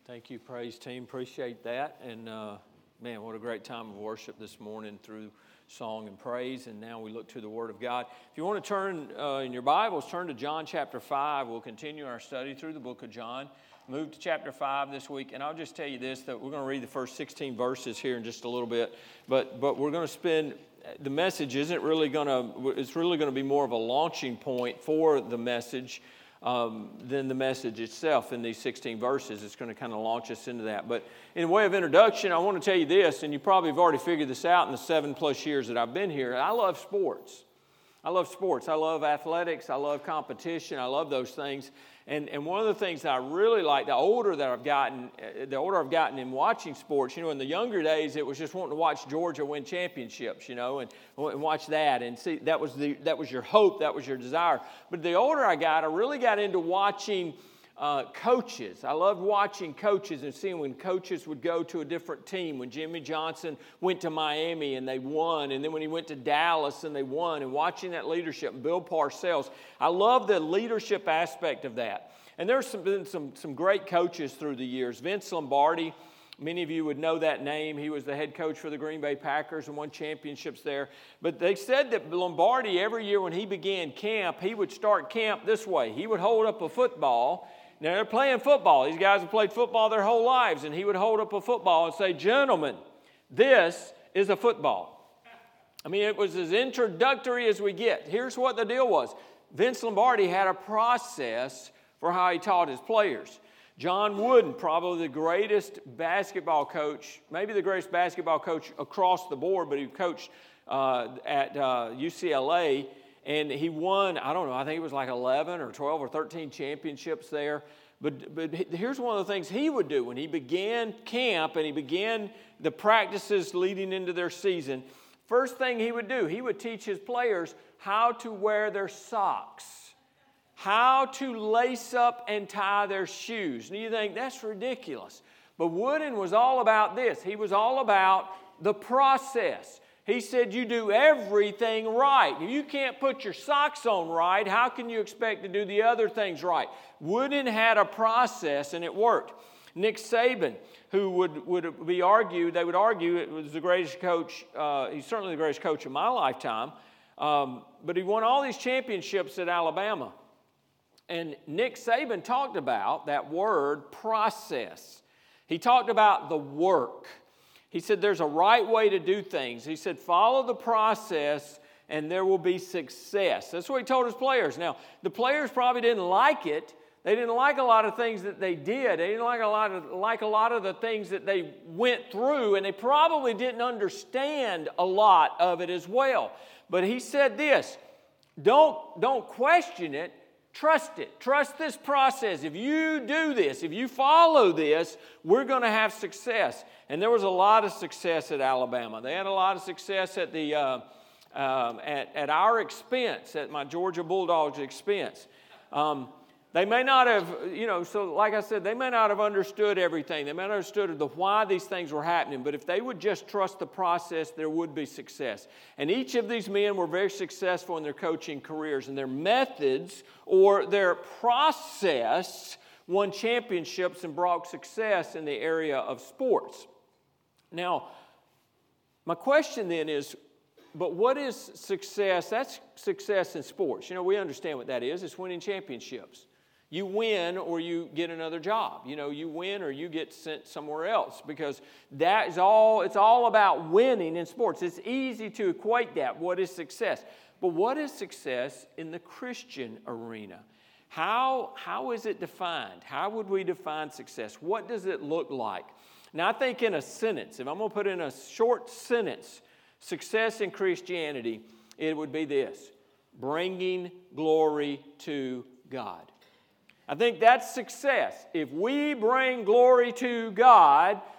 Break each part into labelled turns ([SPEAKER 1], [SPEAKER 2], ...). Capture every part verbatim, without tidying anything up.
[SPEAKER 1] Thank you, praise team. Appreciate that. And uh, man, what a great time of worship this morning through song and praise. And now we look to the Word of God. If you want to turn uh, in your Bibles, turn to John chapter five. We'll continue our study through the book of John. Move to chapter five this week. And I'll just tell you this, that we're going to read the first sixteen verses here in just a little bit. But but we're going to spend, the message isn't really going to, it's really going to be more of a launching point for the message Um, than the message itself in these sixteen verses. It's going to kind of launch us into that. But in way of introduction, I want to tell you this, and you probably have already figured this out in the seven plus years that I've been here. I love sports. I love sports. I love athletics. I love competition. I love those things. And and one of the things that I really like, the older that I've gotten, the older I've gotten in watching sports, you know, in the younger days, it was just wanting to watch Georgia win championships, you know, and, and watch that and see, that was the that was your hope, that was your desire. But the older I got, I really got into watching uh, coaches. I loved watching coaches and seeing when coaches would go to a different team. When Jimmy Johnson went to Miami and they won, and then when he went to Dallas and they won, and watching that leadership, and Bill Parcells. I love the leadership aspect of that. And there's some, been some, some great coaches through the years. Vince Lombardi, many of you would know that name. He was the head coach for the Green Bay Packers and won championships there. But they said that Lombardi, every year when he began camp, he would start camp this way. He would hold up a football. Now, they're playing football. These guys have played football their whole lives. And he would hold up a football and say, "Gentlemen, this is a football." I mean, it was as introductory as we get. Here's what the deal was. Vince Lombardi had a process for how he taught his players. John Wooden, probably the greatest basketball coach, maybe the greatest basketball coach across the board, but he coached uh, at uh, U C L A, and he won, I don't know, I think it was like eleven or twelve or thirteen championships there. But, but here's one of the things he would do when he began camp and he began the practices leading into their season. First thing he would do, he would teach his players how to wear their socks, how to lace up and tie their shoes. And you think, that's ridiculous. But Wooden was all about this. He was all about the process. He said, you do everything right. If you can't put your socks on right, how can you expect to do the other things right? Wooden had a process, and it worked. Nick Saban, who would, would be argued, they would argue it was the greatest coach, uh, he's certainly the greatest coach of my lifetime, um, but he won all these championships at Alabama. And Nick Saban talked about that word, process. He talked about the work. He said there's a right way to do things. He said follow the process and there will be success. That's what he told his players. Now, the players probably didn't like it. They didn't like a lot of things that they did. They didn't like a lot of like a lot of the things that they went through, and they probably didn't understand a lot of it as well. But he said this, don't, don't question it, trust it. Trust this process. If you do this, if you follow this, we're going to have success. And there was a lot of success at Alabama. They had a lot of success at the uh, um, at, at our expense, at my Georgia Bulldogs' expense. Um, They may not have, you know, so like I said, they may not have understood everything. They may not have understood the why these things were happening. But if they would just trust the process, there would be success. And each of these men were very successful in their coaching careers. And their methods or their process won championships and brought success in the area of sports. Now, my question then is, but what is success? That's success in sports. You know, we understand what that is. It's winning championships. You win or you get another job. You know, you win or you get sent somewhere else, because that is all, it's all about winning in sports. It's easy to equate that. What is success? But what is success in the Christian arena? How, how is it defined? How would we define success? What does it look like? Now, I think in a sentence, if I'm going to put in a short sentence, success in Christianity, it would be this: bringing glory to God. I think that's success. If we bring glory to God,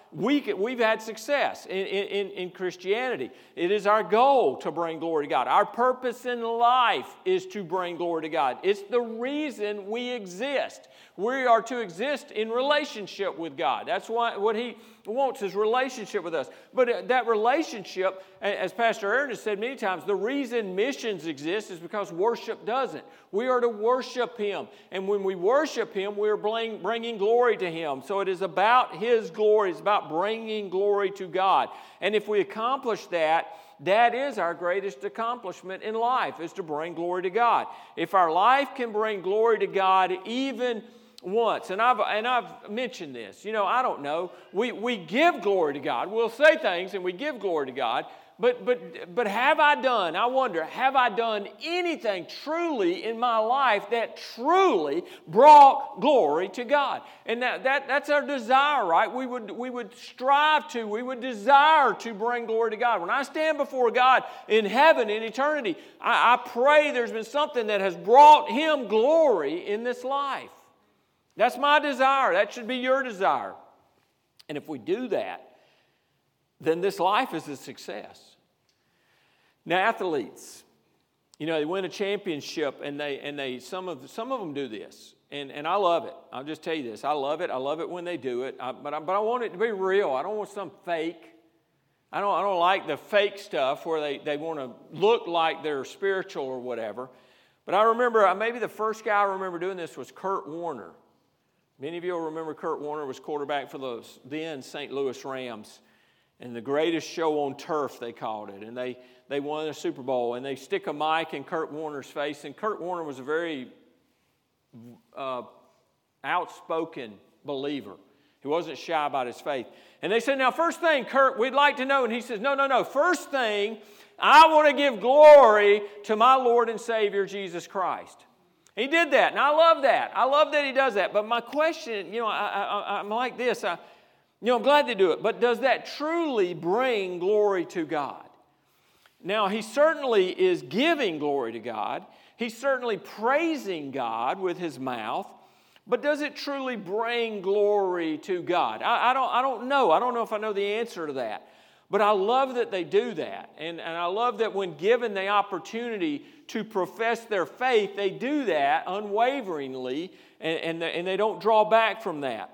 [SPEAKER 1] we can, we've had success in, in, in Christianity. It is our goal to bring glory to God. Our purpose in life is to bring glory to God. It's the reason we exist. We are to exist in relationship with God. That's why, what He wants is relationship with us. But that relationship, as Pastor Aaron has said many times, the reason missions exist is because worship doesn't. We are to worship Him. And when we worship Him, we are bringing glory to Him. So it is about His glory. It's about bringing glory to God. And if we accomplish that, that is our greatest accomplishment in life, is to bring glory to God. If our life can bring glory to God even once, and I've and I've mentioned this, you know, I don't know. We we give glory to God. We'll say things and we give glory to God, but but but have I done, I wonder, have I done anything truly in my life that truly brought glory to God? And that, that that's our desire, right? We would we would strive to, we would desire to bring glory to God. When I stand before God in heaven, in eternity, I, I pray there's been something that has brought Him glory in this life. That's my desire. That should be your desire. And if we do that, then this life is a success. Now, athletes, you know, they win a championship, and they and they some of some of them do this, and and I love it. I'll just tell you this: I love it. I love it when they do it. I, but I, but I want it to be real. I don't want some fake. I don't I don't like the fake stuff where they they want to look like they're spiritual or whatever. But I remember maybe the first guy I remember doing this was Kurt Warner. Many of you will remember Kurt Warner was quarterback for the then Saint Louis Rams. And the greatest show on turf, they called it. And they, they won the Super Bowl. And they stick a mic in Kurt Warner's face. And Kurt Warner was a very uh, outspoken believer. He wasn't shy about his faith. And they said, now, first thing, Kurt, we'd like to know. And he says, no, no, no. First thing, I want to give glory to my Lord and Savior, Jesus Christ. He did that, and I love that. I love that he does that. But my question, you know, I, I, I'm like this. I, you know, I'm glad they do it. But does that truly bring glory to God? Now, he certainly is giving glory to God. He's certainly praising God with his mouth. But does it truly bring glory to God? I, I don't, I don't know. I don't know if I know the answer to that. But I love that they do that. And, and I love that when given the opportunity to profess their faith, they do that unwaveringly, and, and, they, and they don't draw back from that.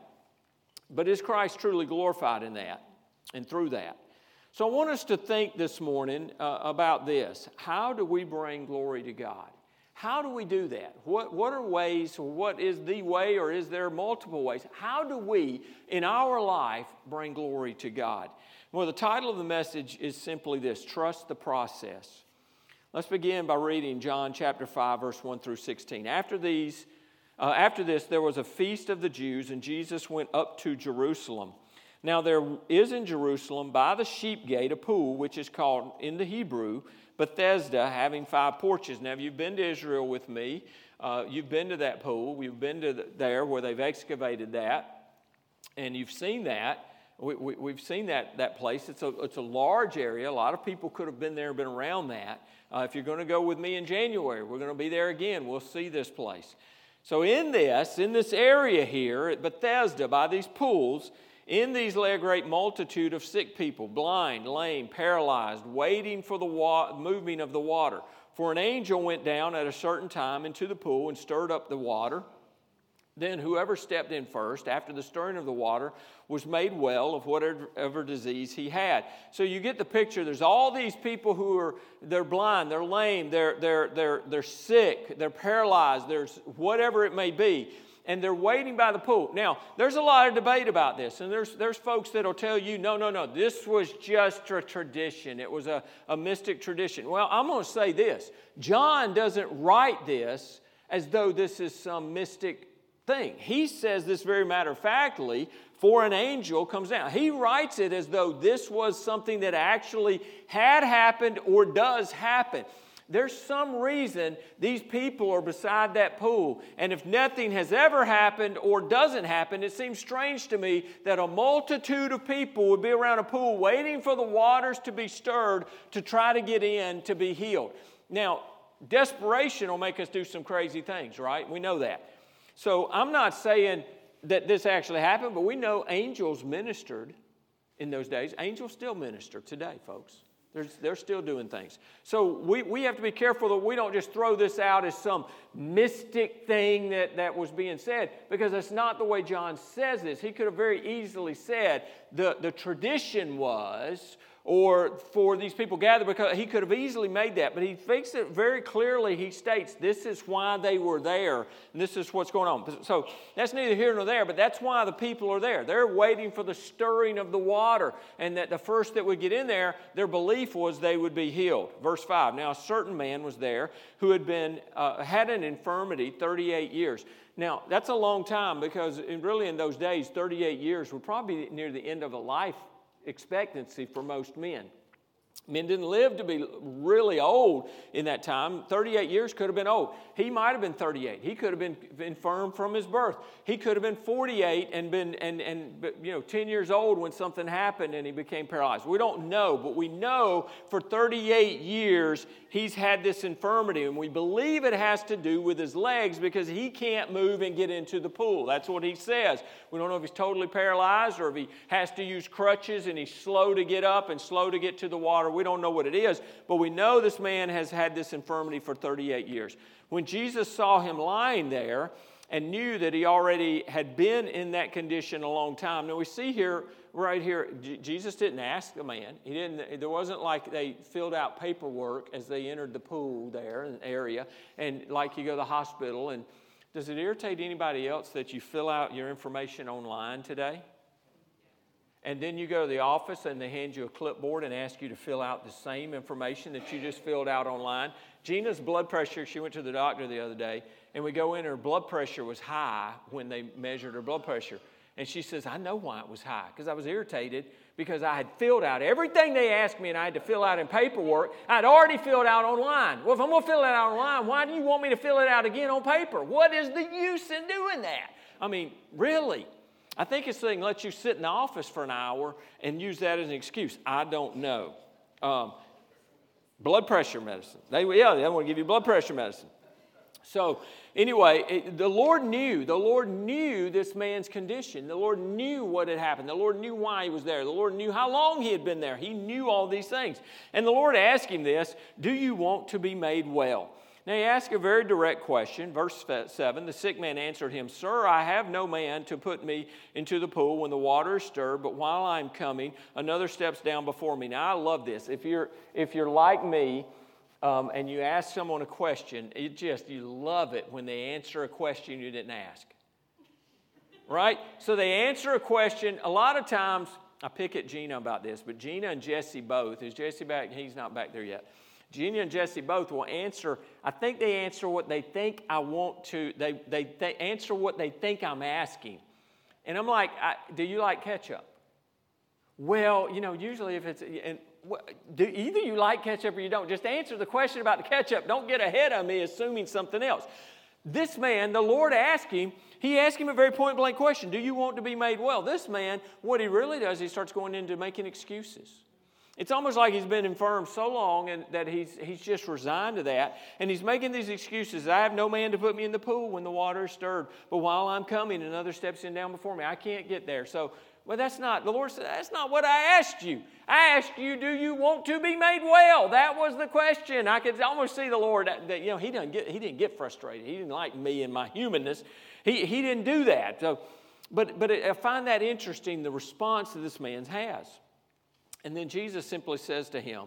[SPEAKER 1] But is Christ truly glorified in that and through that? So I want us to think this morning uh, about this. How do we bring glory to God? How do we do that? What, what are ways, or what is the way, or is there multiple ways? How do we, in our life, bring glory to God? Well, the title of the message is simply this: Trust the Process. Let's begin by reading John chapter five, verse one through sixteen. After these, uh, after this, there was a feast of the Jews, and Jesus went up to Jerusalem. Now there is in Jerusalem by the sheep gate a pool, which is called in the Hebrew Bethesda, having five porches. Now, if you've been to Israel with me, uh, you've been to that pool. You've been to the, there where they've excavated that, and you've seen that. We, we, we've seen that, that place. It's a, it's a large area. A lot of people could have been there and been around that. Uh, if you're going to go with me in January, we're going to be there again. We'll see this place. So in this, in this area here at Bethesda, by these pools, in these lay a great multitude of sick people, blind, lame, paralyzed, waiting for the wa- moving of the water. For an angel went down at a certain time into the pool and stirred up the water. Then whoever stepped in first, after the stirring of the water, was made well of whatever disease he had. So you get the picture. There's all these people who are, they're blind, they're lame, they're, they're, they're, they're sick, they're paralyzed, there's whatever it may be. And they're waiting by the pool. Now, there's a lot of debate about this. And there's, there's folks that will tell you, no, no, no, this was just a tradition. It was a, a mystic tradition. Well, I'm going to say this. John doesn't write this as though this is some mystic thing. He says this very matter-of-factly, for an angel comes down. He writes it as though this was something that actually had happened or does happen. There's some reason these people are beside that pool. And if nothing has ever happened or doesn't happen, it seems strange to me that a multitude of people would be around a pool waiting for the waters to be stirred to try to get in to be healed. Now, desperation will make us do some crazy things, right? We know that. So I'm not saying that this actually happened, but we know angels ministered in those days. Angels still minister today, folks. They're, they're still doing things. So we, we have to be careful that we don't just throw this out as some mystic thing that, that was being said, because that's not the way John says this. He could have very easily said the, the tradition was, or for these people gathered, because he could have easily made that. But he makes it very clearly. He states this is why they were there, and this is what's going on. So that's neither here nor there, but that's why the people are there. They're waiting for the stirring of the water, and that the first that would get in there, their belief was they would be healed. Verse five, now a certain man was there who had been uh, had an infirmity thirty-eight years. Now, that's a long time, because in, really in those days, thirty-eight years would probably be near the end of a life expectancy for most men. Men didn't live to be really old in that time. thirty-eight years could have been old. He might have been thirty-eight. He could have been infirm from his birth. He could have been forty-eight and been and and you know ten years old when something happened and he became paralyzed. We don't know, but we know for thirty-eight years he's had this infirmity, and we believe it has to do with his legs, because he can't move and get into the pool. That's what he says. We don't know if he's totally paralyzed or if he has to use crutches and he's slow to get up and slow to get to the water. We don't know what it is, but we know this man has had this infirmity for thirty-eight years. When Jesus saw him lying there and knew that he already had been in that condition a long time. Now we see here, right here, J- Jesus didn't ask the man. He didn't. There wasn't like they filled out paperwork as they entered the pool there in the area, and like you go to the hospital. And does it irritate anybody else that you fill out your information online today? And then you go to the office and they hand you a clipboard and ask you to fill out the same information that you just filled out online. Gina's blood pressure, she went to the doctor the other day, and we go in, her blood pressure was high when they measured her blood pressure. And she says, I know why it was high, because I was irritated because I had filled out everything they asked me and I had to fill out in paperwork. I'd already filled out online. Well, if I'm going to fill it out online, why do you want me to fill it out again on paper? What is the use in doing that? I mean, really? I think it's saying let you sit in the office for an hour and use that as an excuse. I don't know. Um, blood pressure medicine. They, yeah, they want to give you blood pressure medicine. So anyway, it, the Lord knew. The Lord knew this man's condition. The Lord knew what had happened. The Lord knew why he was there. The Lord knew how long he had been there. He knew all these things. And the Lord asked him this, do you want to be made well? Now he asked a very direct question. Verse seven, the sick man answered him, Sir, I have no man to put me into the pool when the water is stirred, but while I'm coming, another steps down before me. Now I love this. If you're, if you're like me, um, and you ask someone a question, it just, you love it when they answer a question you didn't ask. Right? So they answer a question. A lot of times, I pick at Gina about this, but Gina and Jesse both, is Jesse back? He's not back there yet. Gina and Jesse both will answer, I think they answer what they think I want to, they, they, they answer what they think I'm asking. And I'm like, I, do you like ketchup? Well, you know, usually if it's, and do either you like ketchup or you don't. Just answer the question about the ketchup. Don't get ahead of me assuming something else. This man, the Lord asked him, he asked him a very point blank question. Do you want to be made well? This man, what he really does, he starts going into making excuses. It's almost like he's been infirm so long and that he's he's just resigned to that. And he's making these excuses. I have no man to put me in the pool when the water is stirred. But while I'm coming, another steps in down before me. I can't get there. So, well, that's not, the Lord said, that's not what I asked you. I asked you, do you want to be made well? That was the question. I could almost see the Lord, that, that, you know, he didn't get he didn't get frustrated. He didn't like me and my humanness. He, he didn't do that. So, but, but I find that interesting, the response that this man has. And then Jesus simply says to him,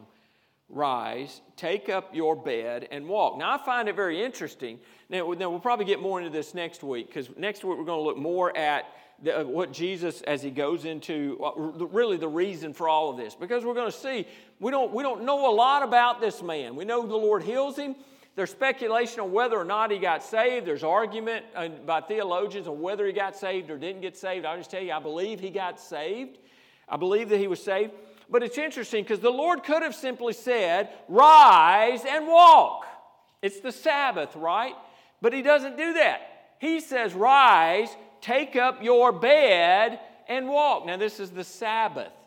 [SPEAKER 1] rise, take up your bed, and walk. Now, I find it very interesting. Now, now we'll probably get more into this next week, because next week we're going to look more at the, uh, what Jesus, as he goes into, uh, really the reason for all of this. Because we're going to see, we don't, we don't know a lot about this man. We know the Lord heals him. There's speculation on whether or not he got saved. There's argument uh, by theologians on whether he got saved or didn't get saved. I'll just tell you, I believe he got saved. I believe that he was saved. But it's interesting because the Lord could have simply said, rise and walk. It's the Sabbath, right? But he doesn't do that. He says, rise, take up your bed, and walk. Now, this is the Sabbath.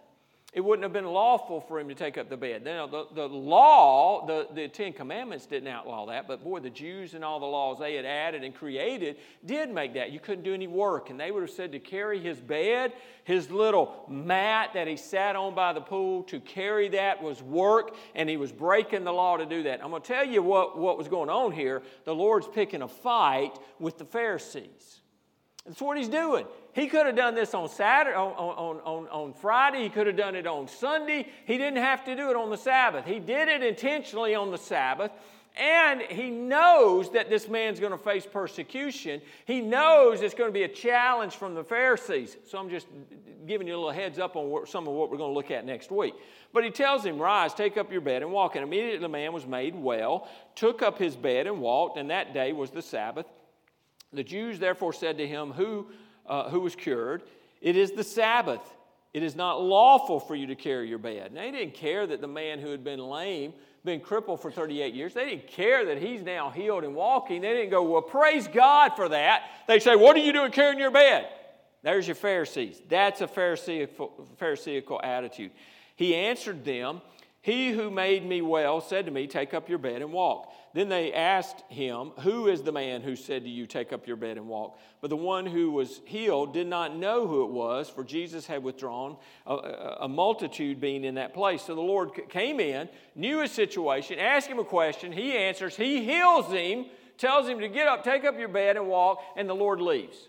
[SPEAKER 1] it wouldn't have been lawful for him to take up the bed. Now, the, the law, the, the Ten Commandments didn't outlaw that, but boy, the Jews and all the laws they had added and created did make that. You couldn't do any work, and they would have said to carry his bed, his little mat that he sat on by the pool, to carry that was work, and he was breaking the law to do that. I'm going to tell you what, what was going on here. The Lord's picking a fight with the Pharisees. That's what he's doing. He could have done this on Saturday, on, on, on, on Friday. He could have done it on Sunday. He didn't have to do it on the Sabbath. He did it intentionally on the Sabbath. And he knows that this man's going to face persecution. He knows it's going to be a challenge from the Pharisees. So I'm just giving you a little heads up on what, some of what we're going to look at next week. But he tells him, rise, take up your bed and walk. And immediately the man was made well, took up his bed and walked. And that day was the Sabbath. The Jews therefore said to him, who, uh, who was cured, it is the Sabbath. It is not lawful for you to carry your bed. Now, they didn't care that the man who had been lame, been crippled for thirty-eight years, they didn't care that he's now healed and walking. They didn't go, well, praise God for that. They say, what are you doing carrying your bed? There's your Pharisees. That's a Pharisaical, Pharisaical attitude. He answered them, he who made me well said to me, take up your bed and walk. Then they asked him, who is the man who said to you, take up your bed and walk? But the one who was healed did not know who it was, for Jesus had withdrawn, a, a multitude being in that place. So the Lord came in, knew his situation, asked him a question. He answers, he heals him, tells him to get up, take up your bed and walk, and the Lord leaves.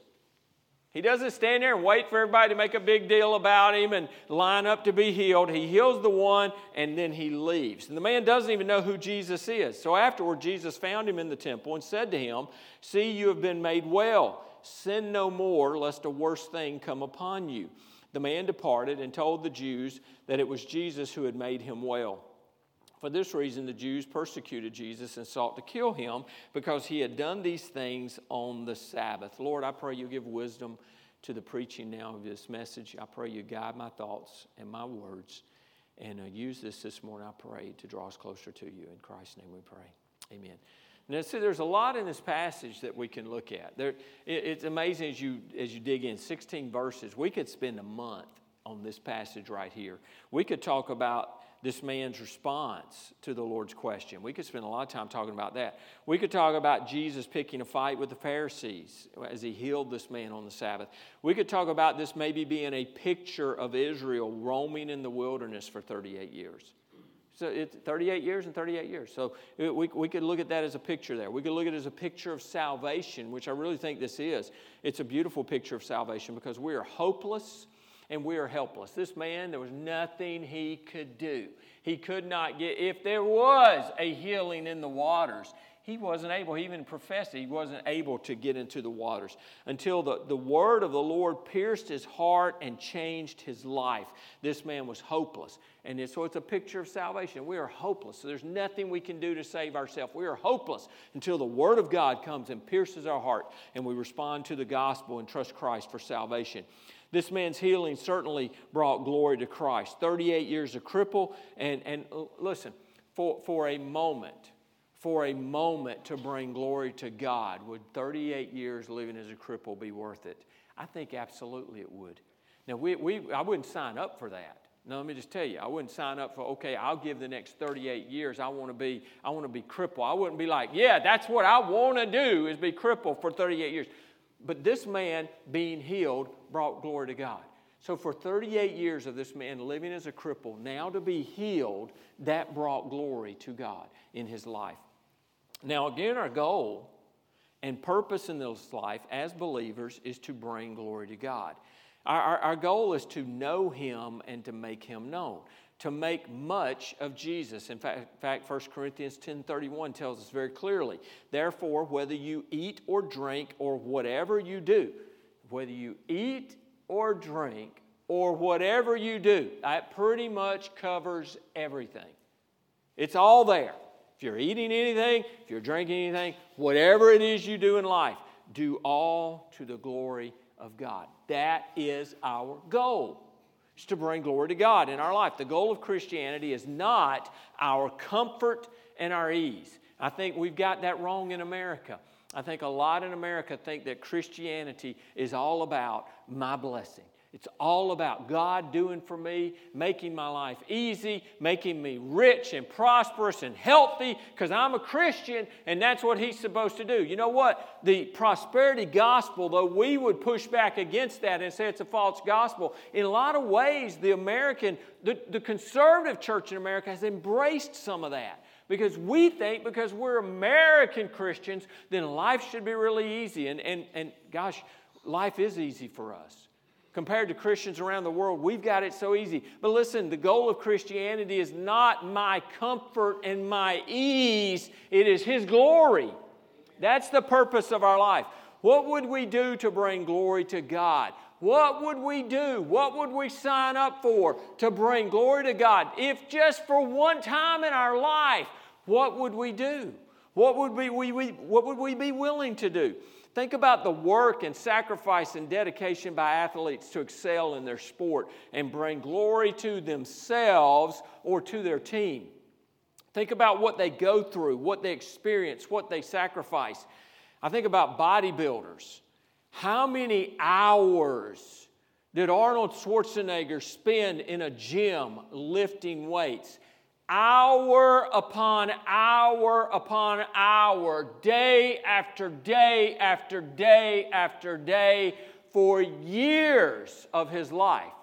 [SPEAKER 1] He doesn't stand there and wait for everybody to make a big deal about him and line up to be healed. He heals the one, and then he leaves. And the man doesn't even know who Jesus is. So afterward, Jesus found him in the temple and said to him, see, you have been made well. Sin no more, lest a worse thing come upon you. The man departed and told the Jews that it was Jesus who had made him well. For this reason, the Jews persecuted Jesus and sought to kill him because he had done these things on the Sabbath. Lord, I pray you give wisdom to the preaching now of this message. I pray you guide my thoughts and my words. And uh, use this this morning, I pray, to draw us closer to you. In Christ's name we pray. Amen. Now, see, there's a lot in this passage that we can look at. There, it, it's amazing as you, as you dig in. sixteen verses. We could spend a month on this passage right here. We could talk about this man's response to the Lord's question. We could spend a lot of time talking about that. We could talk about Jesus picking a fight with the Pharisees as he healed this man on the Sabbath. We could talk about this maybe being a picture of Israel roaming in the wilderness for thirty-eight years. So it's thirty-eight years and thirty-eight years. So we, we could look at that as a picture there. We could look at it as a picture of salvation, which I really think this is. It's a beautiful picture of salvation because we are hopeless and we are helpless. This man, there was nothing he could do. He could not get, if there was a healing in the waters, he wasn't able, he even professed it, he wasn't able to get into the waters until the, the word of the Lord pierced his heart and changed his life. This man was hopeless. And it's, so it's a picture of salvation. We are hopeless. So there's nothing we can do to save ourselves. We are hopeless until the word of God comes and pierces our heart and we respond to the gospel and trust Christ for salvation. This man's healing certainly brought glory to Christ. thirty-eight years a cripple. And, and listen, for, for a moment, for a moment to bring glory to God, would thirty-eight years living as a cripple be worth it? I think absolutely it would. Now, we, we I wouldn't sign up for that. Now, let me just tell you, I wouldn't sign up for, okay, I'll give the next thirty-eight years. I want to be, I want to be crippled. I wouldn't be like, yeah, that's what I want to do is be crippled for thirty-eight years. But this man being healed brought glory to God. So for thirty-eight years of this man living as a cripple, now to be healed, that brought glory to God in his life. Now again, our goal and purpose in this life as believers is to bring glory to God. Our, our, our goal is to know him and to make him known, to make much of Jesus. In fact, in fact First Corinthians ten thirty-one tells us very clearly, therefore, whether you eat or drink or whatever you do, whether you eat or drink or whatever you do, that pretty much covers everything. It's all there. If you're eating anything, if you're drinking anything, whatever it is you do in life, do all to the glory of God. That is our goal. It's to bring glory to God in our life. The goal of Christianity is not our comfort and our ease. I think we've got that wrong in America. I think a lot in America think that Christianity is all about my blessing. It's all about God doing for me, making my life easy, making me rich and prosperous and healthy because I'm a Christian and that's what He's supposed to do. You know what? The prosperity gospel, though we would push back against that and say it's a false gospel, in a lot of ways the American, the, the conservative church in America has embraced some of that. Because we think because we're American Christians, then life should be really easy. And, and, and gosh, life is easy for us. Compared to Christians around the world, we've got it so easy. But listen, the goal of Christianity is not my comfort and my ease. It is His glory. That's the purpose of our life. What would we do to bring glory to God? What would we do? What would we sign up for to bring glory to God? If just for one time in our life, what would we do? What would we, we, we, what would we be willing to do? Think about the work and sacrifice and dedication by athletes to excel in their sport and bring glory to themselves or to their team. Think about what they go through, what they experience, what they sacrifice. I think about bodybuilders. How many hours did Arnold Schwarzenegger spend in a gym lifting weights? Hour upon hour upon hour, day after day after day after day, for years of his life.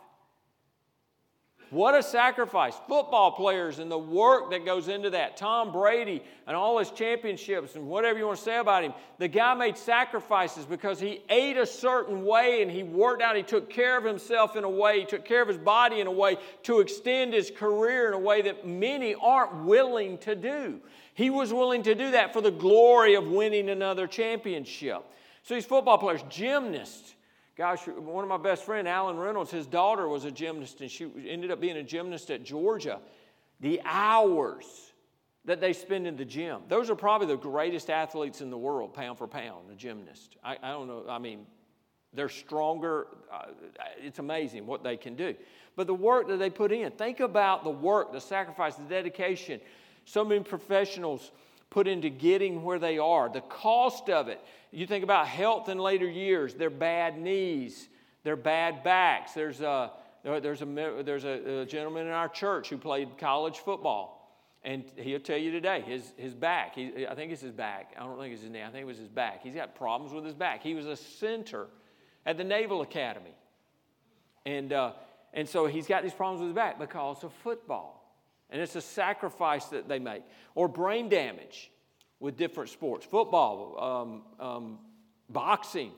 [SPEAKER 1] What a sacrifice. Football players and the work that goes into that. Tom Brady and all his championships and whatever you want to say about him. The guy made sacrifices because he ate a certain way and he worked out. He took care of himself in a way. He took care of his body in a way to extend his career in a way that many aren't willing to do. He was willing to do that for the glory of winning another championship. So these football players, gymnasts. Gosh, one of my best friends, Alan Reynolds, his daughter was a gymnast, and she ended up being a gymnast at Georgia. The hours that they spend in the gym, those are probably the greatest athletes in the world, pound for pound, a gymnast. I, I don't know, I mean, they're stronger. Uh, it's amazing what they can do. But the work that they put in, think about the work, the sacrifice, the dedication. So many professionals put into getting where they are, the cost of it. You think about health in later years, their bad knees, their bad backs. There's a, there's a, there's a, a gentleman in our church who played college football, and he'll tell you today, his, his back, he, I think it's his back. I don't think it's his knee. I think it was his back. He's got problems with his back. He was a center at the Naval Academy. And, uh, and so he's got these problems with his back because of football. And it's a sacrifice that they make. Or brain damage with different sports. Football, um, um, boxing.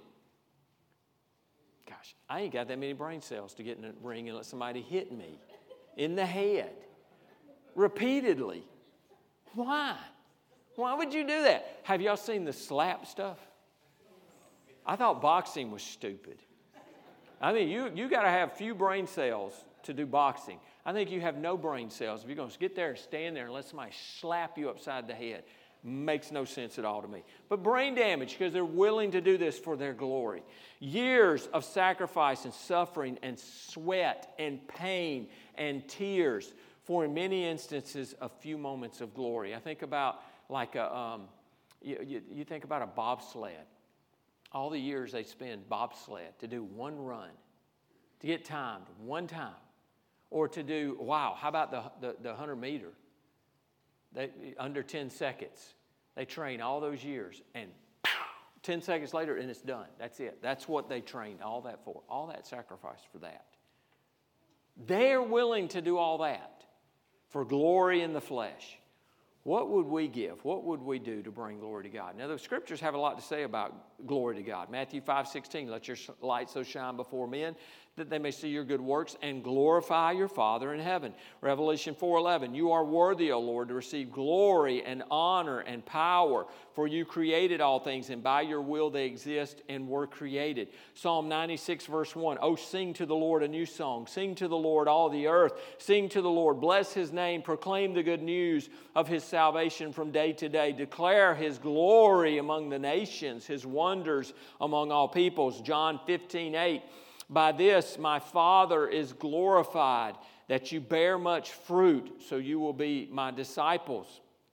[SPEAKER 1] Gosh, I ain't got that many brain cells to get in a ring and let somebody hit me in the head repeatedly. Why? Why would you do that? Have y'all seen the slap stuff? I thought boxing was stupid. I mean, you, you got to have few brain cells to do boxing. I think you have no brain cells if you're going to get there and stand there and let somebody slap you upside the head. Makes no sense at all to me. But brain damage, because they're willing to do this for their glory. Years of sacrifice and suffering and sweat and pain and tears for, in many instances, a few moments of glory. I think about like a, um, you, you, you think about a bobsled. All the years they spend bobsled to do one run, to get timed one time. Or to do, wow, how about the, the, the one hundred meter? They, under ten seconds. They train all those years, and pow, ten seconds later, and it's done. That's it. That's what they trained all that for. All that sacrifice for that. They're willing to do all that for glory in the flesh. What would we give? What would we do to bring glory to God? Now, the Scriptures have a lot to say about glory to God. Matthew five sixteen, let your light so shine before men that they may see your good works and glorify your Father in heaven. Revelation four eleven, you are worthy, O Lord, to receive glory and honor and power, for you created all things, and by your will they exist and were created. Psalm ninety-six, verse one, oh, sing to the Lord a new song. Sing to the Lord all the earth. Sing to the Lord. Bless His name. Proclaim the good news of His salvation from day to day. Declare His glory among the nations, His wonders among all peoples. John fifteen, eight, by this my Father is glorified, that you bear much fruit, so you will be my disciples.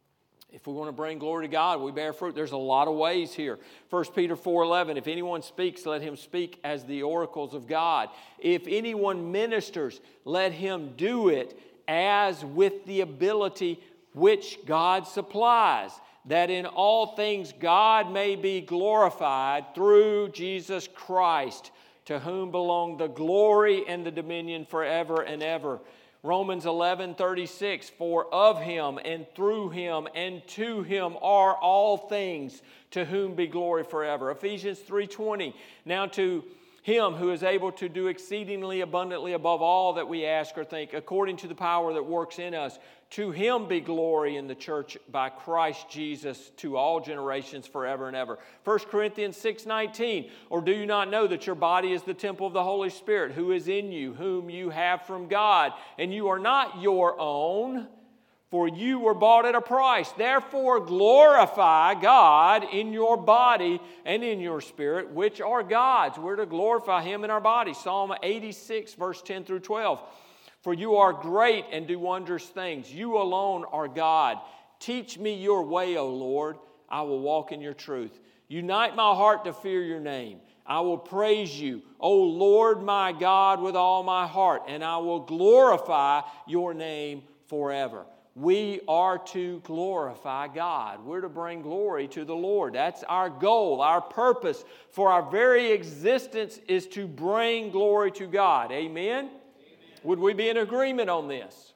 [SPEAKER 1] If we want to bring glory to God, we bear fruit. There's a lot of ways here. First Peter four eleven, if anyone speaks, let him speak as the oracles of God. If anyone ministers, let him do it as with the ability which God supplies, that in all things God may be glorified through Jesus Christ, to whom belong the glory and the dominion forever and ever. Romans eleven thirty-six, for of him and through him and to him are all things, to whom be glory forever. Ephesians three twenty, now to him who is able to do exceedingly abundantly above all that we ask or think, according to the power that works in us, to him be glory in the church by Christ Jesus to all generations forever and ever. First Corinthians six nineteen, or do you not know that your body is the temple of the Holy Spirit who is in you, whom you have from God, and you are not your own, for you were bought at a price. Therefore glorify God in your body and in your spirit, which are God's. We're to glorify Him in our body. Psalm eighty-six, verse ten through twelve. For you are great and do wondrous things. You alone are God. Teach me your way, O Lord. I will walk in your truth. Unite my heart to fear your name. I will praise you, O Lord my God, with all my heart, and I will glorify your name forever. We are to glorify God. We're to bring glory to the Lord. That's our goal, our purpose for our very existence is to bring glory to God. Amen? Would we be in agreement on this?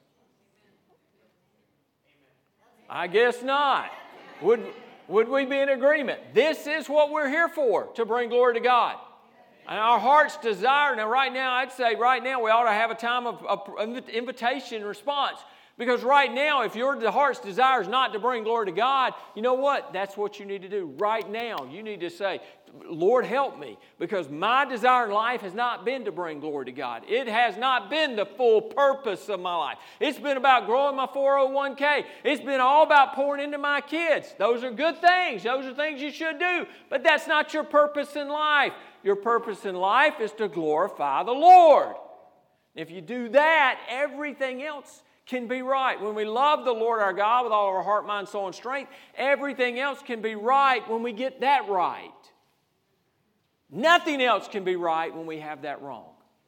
[SPEAKER 1] I guess not. Would, would we be in agreement? This is what we're here for, to bring glory to God. And our heart's desire, now right now, I'd say right now we ought to have a time of, of invitation response. Because right now, if your heart's desire is not to bring glory to God, you know what? That's what you need to do. Right now, you need to say, Lord, help me. Because my desire in life has not been to bring glory to God. It has not been the full purpose of my life. It's been about growing my four oh one k. It's been all about pouring into my kids. Those are good things. Those are things you should do. But that's not your purpose in life. Your purpose in life is to glorify the Lord. If you do that, everything else can be right. When we love the Lord our God with all of our heart, mind, soul, and strength, everything else can be right when we get that right. Nothing else can be right when we have that wrong.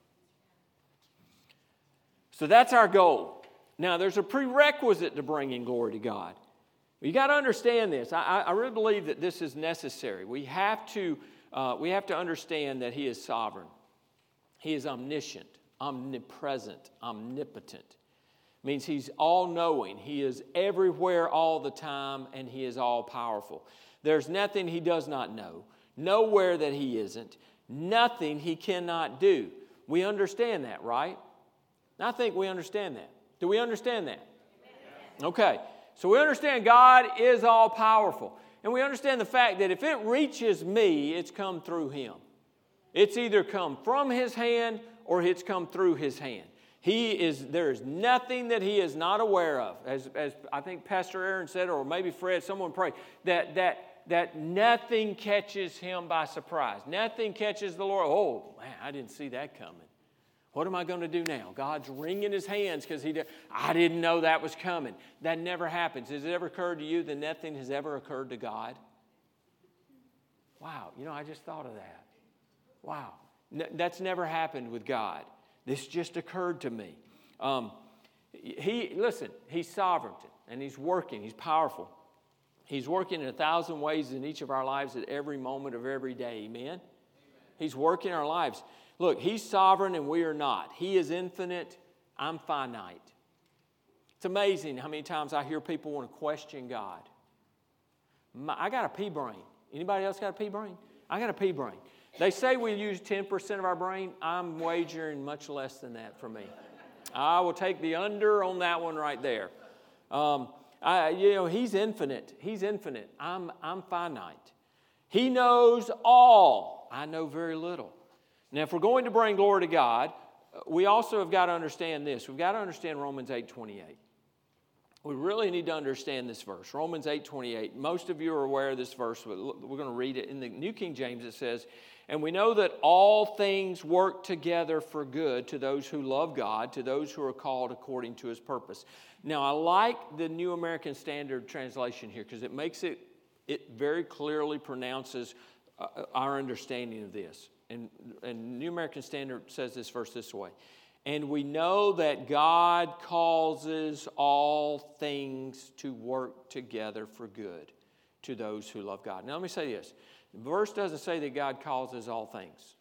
[SPEAKER 1] So that's our goal. Now, there's a prerequisite to bringing glory to God. You got to understand this. I, I really believe that this is necessary. We have to, uh, we have to understand that He is sovereign. He is omniscient, omnipresent, omnipotent. Means He's all-knowing. He is everywhere all the time, and He is all-powerful. There's nothing He does not know, nowhere that He isn't, nothing He cannot do. We understand that, right? I think we understand that. Do we understand that? Okay, so we understand God is all-powerful, and we understand the fact that if it reaches me, it's come through Him. It's either come from His hand or it's come through His hand. He is, there is nothing that He is not aware of. As, as I think Pastor Aaron said, or maybe Fred, someone prayed, that, that, that nothing catches Him by surprise. Nothing catches the Lord. Oh, man, I didn't see that coming. What am I going to do now? God's wringing His hands because He did, I didn't know that was coming. That never happens. Has it ever occurred to you that nothing has ever occurred to God? Wow, you know, I just thought of that. Wow, N- that's never happened with God. This just occurred to me. Um, he, listen, He's sovereign and He's working. He's powerful. He's working in a thousand ways in each of our lives at every moment of every day. Amen? Amen. He's working our lives. Look, He's sovereign and we are not. He is infinite. I'm finite. It's amazing how many times I hear people want to question God. My, I got a pea brain. Anybody else got a pea brain? I got a pea brain. They say we use ten percent of our brain. I'm wagering much less than that for me. I will take the under on that one right there. Um, I, you know, He's infinite. He's infinite. I'm, I'm finite. He knows all. I know very little. Now, if we're going to bring glory to God, we also have got to understand this. We've got to understand Romans eight twenty-eight. we really need to understand this verse, Romans eight twenty-eight. Most of you are aware of this verse, but we're going to read it. In the New King James, it says, "And we know that all things work together for good to those who love God, to those who are called according to His purpose." Now, I like the New American Standard translation here because it makes it, it very clearly pronounces uh, our understanding of this. And, and New American Standard says this verse this way. "And we know that God causes all things to work together for good to those who love God." Now let me say this. The verse doesn't say that God causes all things.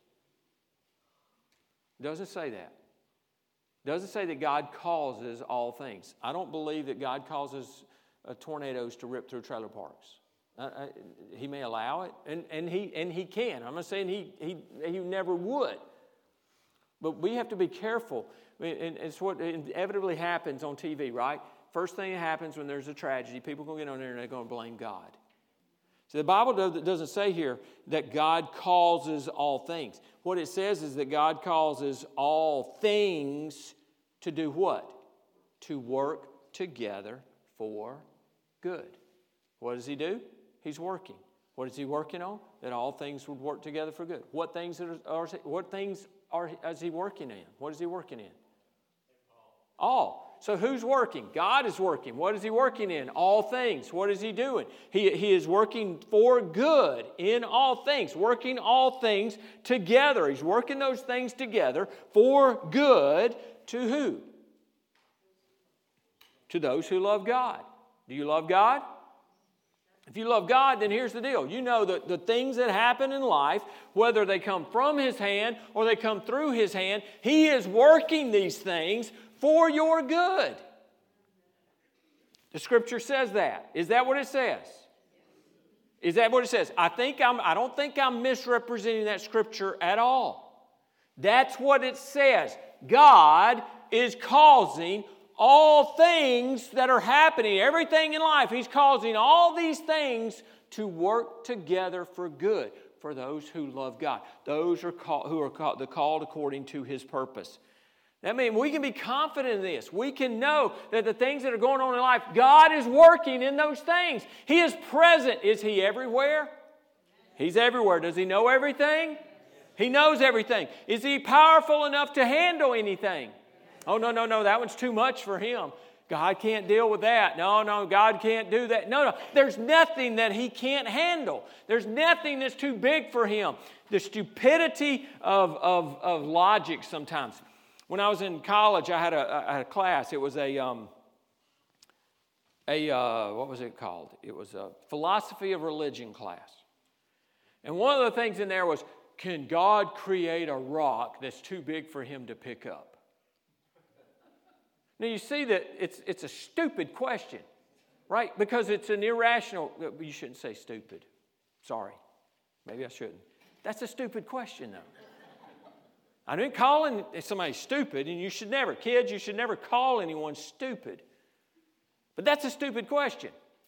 [SPEAKER 1] It doesn't say that. It doesn't say that God causes all things. I don't believe that God causes uh, tornadoes to rip through trailer parks. Uh, uh, he may allow it, and, and, he, and he can. I'm not saying he, he, he never would. But we have to be careful. I mean, and it's what inevitably happens on T V, right? First thing that happens when there's a tragedy, people are going to get on there and they're going to blame God. So the Bible doesn't say here that God causes all things. What it says is that God causes all things to do what? To work together for good. What does He do? He's working. What is He working on? That all things would work together for good. What things are, are what things are is He working in? What is He working in? All. So who's working? God is working. What is He working in? All things. What is He doing? He, he is working for good in all things. Working all things together. He's working those things together for good to who? To those who love God. Do you love God? If you love God, then here's the deal. You know that the things that happen in life, whether they come from His hand or they come through His hand, He is working these things for your good. The Scripture says that. Is that what it says? Is that what it says? I think I'm, I don't think I'm misrepresenting that Scripture at all. That's what it says. God is causing all things that are happening, everything in life, He's causing all these things to work together for good for those who love God, those are called, who are called, the called according to His purpose. That means we can be confident in this. We can know that the things that are going on in life, God is working in those things. He is present. Is He everywhere? He's everywhere. Does He know everything? He knows everything. Is He powerful enough to handle anything? Oh, no, no, no, that one's too much for Him. God can't deal with that. No, no, God can't do that. No, no, there's nothing that He can't handle. There's nothing that's too big for Him. The stupidity of, of, of logic sometimes. When I was in college, I had a, I had a class. It was a, um, a uh, what was it called? It was a philosophy of religion class. And one of the things in there was, can God create a rock that's too big for Him to pick up? Now, you see that it's, it's a stupid question, right? Because it's an irrational, you shouldn't say stupid. Sorry. Maybe I shouldn't. That's a stupid question, though. I didn't call somebody stupid, and you should never, kids, you should never call anyone stupid. But that's a stupid question.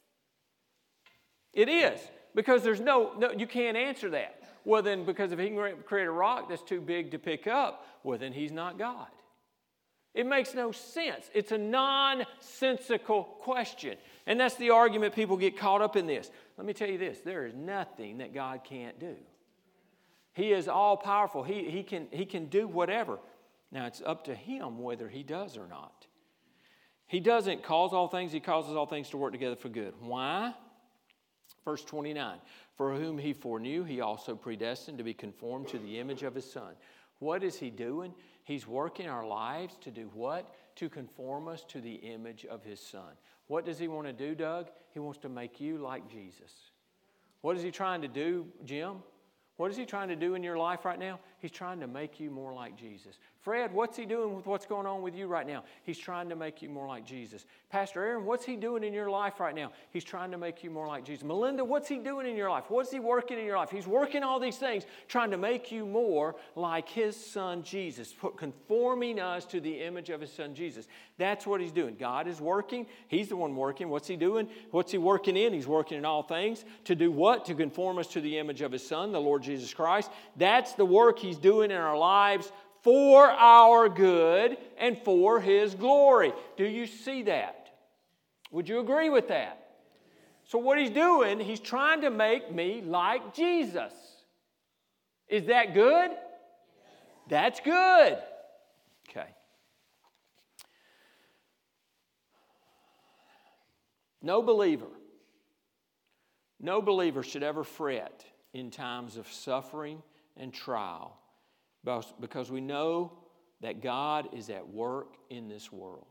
[SPEAKER 1] It is, because there's no, no you can't answer that. Well, then, because if He can create a rock that's too big to pick up, well, then He's not God. It makes no sense. It's a nonsensical question. And that's the argument people get caught up in this. Let me tell you this. There is nothing that God can't do. He is all-powerful. He, he, can, he can do whatever. Now, it's up to Him whether He does or not. He doesn't cause all things. He causes all things to work together for good. Why? Verse twenty-nine. For whom He foreknew, He also predestined to be conformed to the image of His Son. What is He doing? He's working our lives to do what? To conform us to the image of His Son. What does He want to do, Doug? He wants to make you like Jesus. What is He trying to do, Jim? What is He trying to do in your life right now? He's trying to make you more like Jesus. Fred, what's He doing with what's going on with you right now? He's trying to make you more like Jesus. Pastor Aaron, what's He doing in your life right now? He's trying to make you more like Jesus. Melinda, what's He doing in your life? What's He working in your life? He's working all these things, trying to make you more like His Son Jesus, conforming us to the image of His Son Jesus. That's what He's doing. God is working. He's the one working. What's He doing? What's He working in? He's working in all things. To do what? To conform us to the image of His Son, the Lord Jesus Christ. That's the work He's doing in our lives for our good and for His glory. Do you see that? Would you agree with that? So what he's doing, he's trying to make me like Jesus. Is that good? That's good. Okay. No believer, no believer should ever fret in times of suffering and trial because we know that God is at work in this world.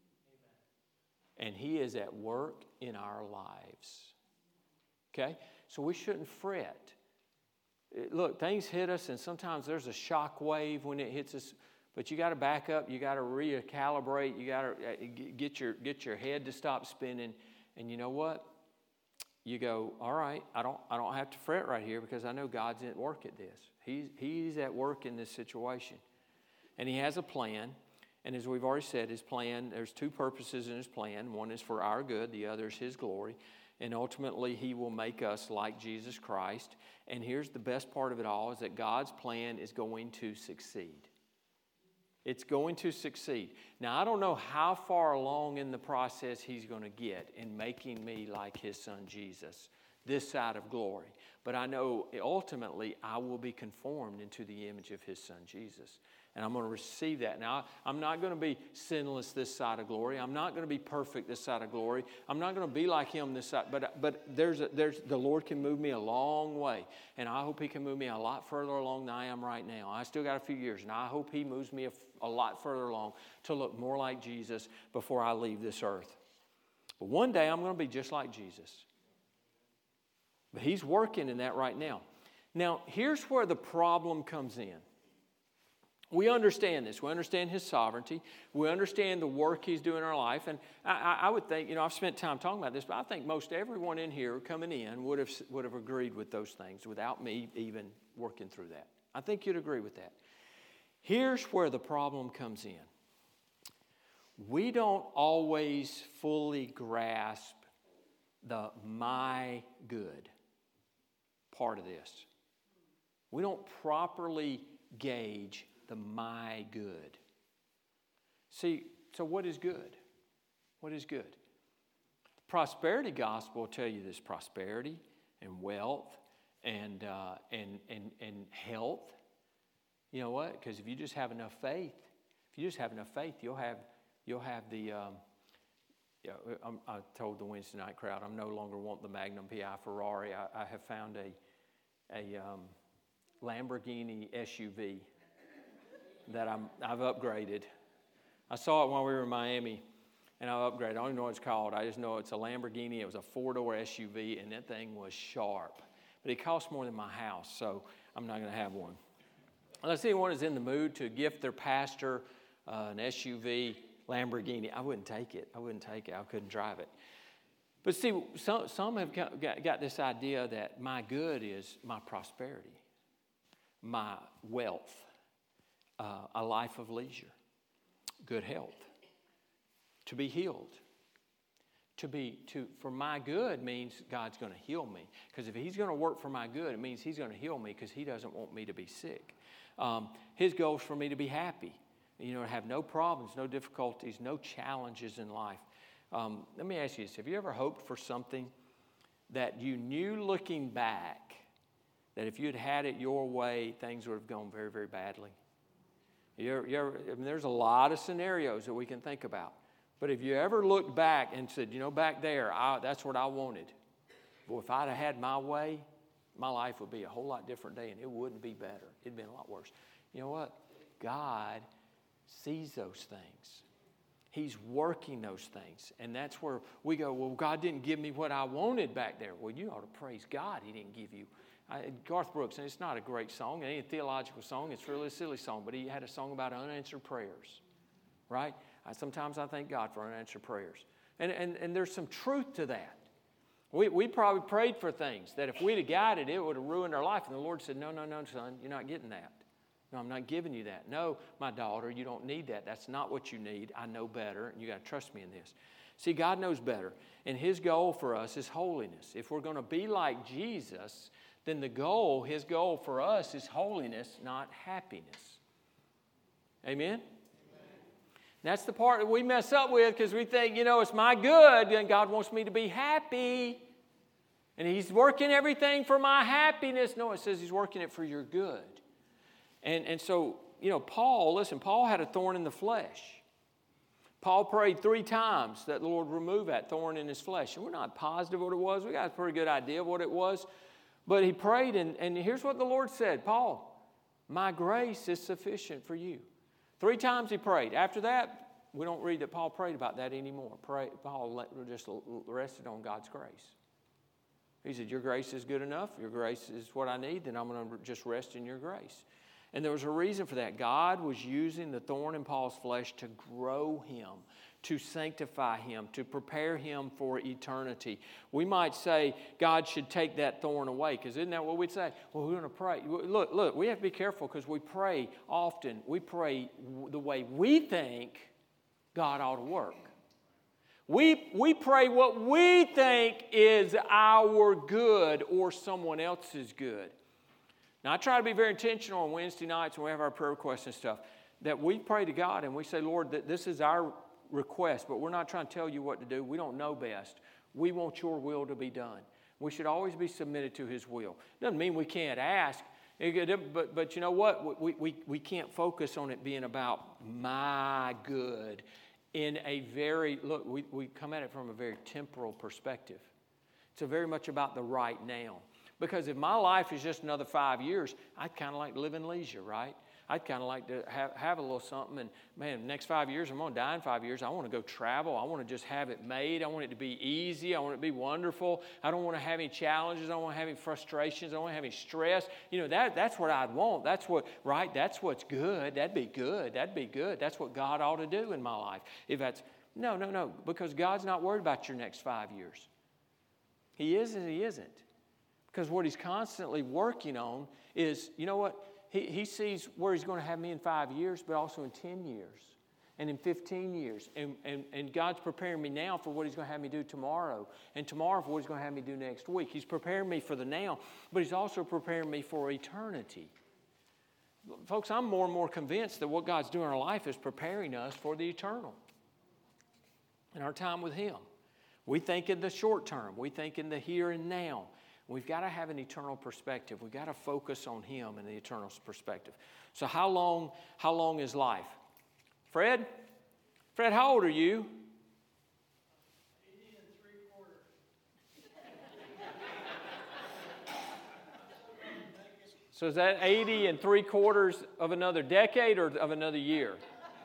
[SPEAKER 1] And He is at work in our lives. Okay? So we shouldn't fret. Look, things hit us, and sometimes there's a shock wave when it hits us. But you got to back up. You got to recalibrate. You got to get your get your head to stop spinning. And you know what? You go, all right. I don't I don't have to fret right here because I know God's at work at this. He's He's at work in this situation, and He has a plan. And as we've already said, His plan, there's two purposes in His plan. One is for our good, the other is His glory. And ultimately, He will make us like Jesus Christ. And here's the best part of it all, is that God's plan is going to succeed. It's going to succeed. Now, I don't know how far along in the process He's going to get in making me like His Son Jesus, this side of glory. But I know ultimately I will be conformed into the image of His Son Jesus. And I'm going to receive that. Now, I'm not going to be sinless this side of glory. I'm not going to be perfect this side of glory. I'm not going to be like Him this side. But but there's a, there's the Lord can move me a long way. And I hope He can move me a lot further along than I am right now. I still got a few years. And I hope He moves me a, a lot further along to look more like Jesus before I leave this earth. But one day I'm going to be just like Jesus. But He's working in that right now. Now, here's where the problem comes in. We understand this. We understand His sovereignty. We understand the work He's doing in our life. And I, I would think, you know, I've spent time talking about this, but I think most everyone in here coming in would have, would have agreed with those things without me even working through that. I think you'd agree with that. Here's where the problem comes in. We don't always fully grasp the my good part of this. We don't properly gauge the my good. See, so what is good? What is good? The prosperity gospel will tell you this: prosperity and wealth and uh, and and and health. You know what? Because if you just have enough faith, if you just have enough faith, you'll have you'll have the. Um, yeah, I'm, I told the Wednesday night crowd, I'm no longer wanting the Magnum P I Ferrari. I, I have found a a um, Lamborghini S U V that I'm, I've upgraded. I saw it while we were in Miami, and I upgraded. I don't even know what it's called. I just know it's a Lamborghini. It was a four-door S U V, and that thing was sharp. But it cost more than my house, so I'm not going to have one. Unless anyone is in the mood to gift their pastor uh, an S U V Lamborghini, I wouldn't take it. I wouldn't take it. I couldn't drive it. But see, some, some have got, got, got this idea that my good is my prosperity, my wealth, Uh, a life of leisure, good health, to be healed. To be to for my good means God's going to heal me. Because if He's going to work for my good, it means He's going to heal me because He doesn't want me to be sick. Um, his goal is for me to be happy, you know, to have no problems, no difficulties, no challenges in life. Um, let me ask you this: have you ever hoped for something that you knew, looking back, that if you had had it your way, things would have gone very, very badly? You ever, you ever, I mean, there's a lot of scenarios that we can think about. But if you ever looked back and said, you know, back there, I, that's what I wanted. Boy, if I'd have had my way, my life would be a whole lot different day, and it wouldn't be better. It'd been a lot worse. You know what? God sees those things. He's working those things. And that's where we go, well, God didn't give me what I wanted back there. Well, you ought to praise God He didn't give you. I, Garth Brooks, and it's not a great song, it ain't a theological song, it's really a silly song, but he had a song about unanswered prayers, right? I, sometimes I thank God for unanswered prayers. And, and, and there's some truth to that. We, we probably prayed for things that if we'd have got it, it would have ruined our life. And the Lord said, no, no, no, son, you're not getting that. No, I'm not giving you that. No, my daughter, you don't need that. That's not what you need. I know better, and you got to trust me in this. See, God knows better, and His goal for us is holiness. If we're going to be like Jesus, then the goal, His goal for us is holiness, not happiness. Amen? Amen? that's the part that we mess up with because we think, you know, it's my good and God wants me to be happy. And He's working everything for my happiness. No, it says He's working it for your good. And, and so, you know, Paul, listen, Paul had a thorn in the flesh. Paul prayed three times that the Lord remove that thorn in his flesh. And we're not positive what it was. We got a pretty good idea of what it was. But he prayed, and, and here's what the Lord said. Paul, my grace is sufficient for you. Three times he prayed. After that, we don't read that Paul prayed about that anymore. Pray, Paul just rested on God's grace. He said, your grace is good enough. Your grace is what I need. Then I'm going to just rest in your grace. And there was a reason for that. God was using the thorn in Paul's flesh to grow him, to sanctify him, to prepare him for eternity. We might say God should take that thorn away, because isn't that what we'd say? Well, we're going to pray. Look, look, we have to be careful because we pray often. We pray the way we think God ought to work. We, we pray what we think is our good or someone else's good. Now, I try to be very intentional on Wednesday nights when we have our prayer requests and stuff, that we pray to God and we say, Lord, that this is our request, but we're not trying to tell you what to do. We don't know best. We want your will to be done. We should always be submitted to His will. Doesn't mean we can't ask, but, but you know what? We, we, we can't focus on it being about my good in a very, look, we, we come at it from a very temporal perspective. It's a very much about the right now. Because if my life is just another five years, I'd kind of like to live in leisure, right? I'd kind of like to have, have a little something. And, man, the next five years, I'm going to die in five years. I want to go travel. I want to just have it made. I want it to be easy. I want it to be wonderful. I don't want to have any challenges. I don't want to have any frustrations. I don't want to have any stress. You know, that, that's what I'd want. That's what, right? That's what's good. That'd be good. That'd be good. That's what God ought to do in my life. If that's, no, no, no. Because God's not worried about your next five years. He is and He isn't. Because what He's constantly working on is, you know what? He, he sees where He's going to have me in five years, but also in ten years and in fifteen years. And, and, and God's preparing me now for what He's going to have me do tomorrow. And tomorrow for what He's going to have me do next week. He's preparing me for the now, but He's also preparing me for eternity. Folks, I'm more and more convinced that what God's doing in our life is preparing us for the eternal. In our time with Him. We think in the short term. We think in the here and now. We've got to have an eternal perspective. We've got to focus on Him in the eternal perspective. So how long, how long is life? Fred? Fred, how old are you?
[SPEAKER 2] eighty and three quarters.
[SPEAKER 1] So is that eighty and three quarters of another decade or of another year?